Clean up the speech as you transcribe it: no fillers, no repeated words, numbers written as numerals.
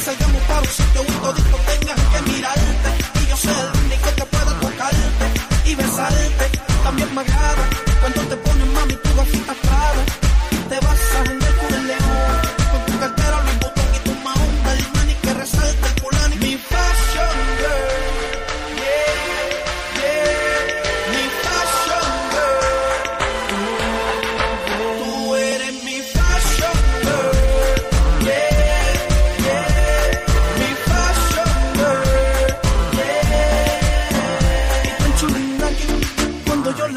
salgamos para un sitio y toditos tengan que mirar.